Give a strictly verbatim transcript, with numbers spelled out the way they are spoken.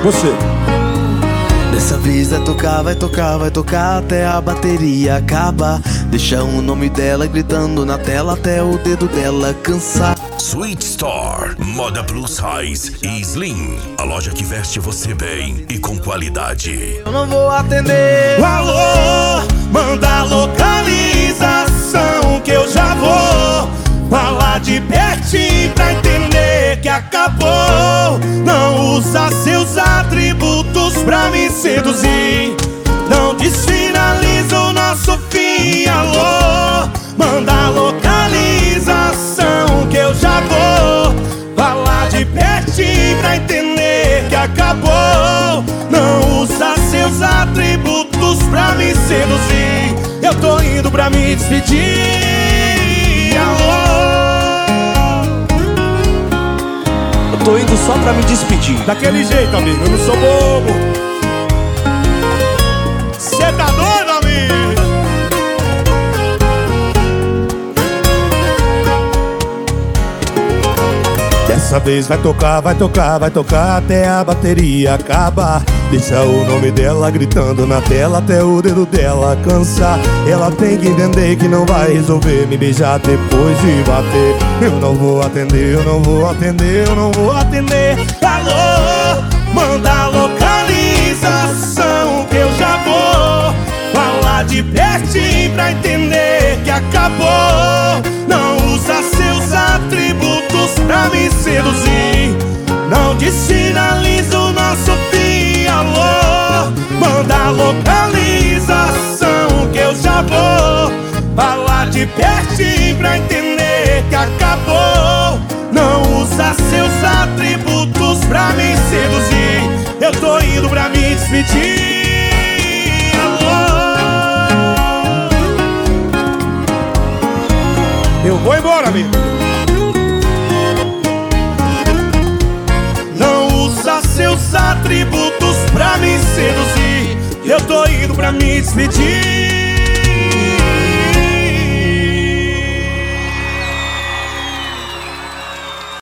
Você. Dessa vez vai tocar, vai tocar, vai tocar até a bateria acabar. Deixa o nome dela gritando na tela até o dedo dela cansar. Sweet Store, moda plus size e slim. A loja que veste você bem e com qualidade. Eu não vou atender. Alô, manda localização que eu já vou falar de pertinho pra entender que acabou. Não usa seus atributos pra me seduzir. Não desfinaliza o nosso fim. Alô, manda localização que eu já vou falar de pertinho pra entender que acabou. Não usa seus atributos pra me seduzir. Eu tô indo pra me despedir. Alô, eu tô indo só pra me despedir. daquele jeito, amigo, eu não sou bobo. Cê tá doido, amigo? Dessa vez vai tocar, vai tocar, vai tocar até a bateria acabar. Deixa o nome dela gritando na tela até o dedo dela cansar. Ela tem que entender que não vai resolver me beijar depois de bater. Eu não vou atender, eu não vou atender, eu não vou atender. Alô, manda localização que eu já vou falar de pertinho pra entender que acabou. Não usa seus atributos pra me seduzir. Não desfinaliza o nosso fim. Alô, manda localização que eu já vou falar de pertinho pra entender que acabou. Não usa seus atributos pra me seduzir. Eu tô indo pra me despedir. Alô, eu vou embora, amigo. Não usa seus atributos pra me seduzir. Eu tô indo pra me despedir.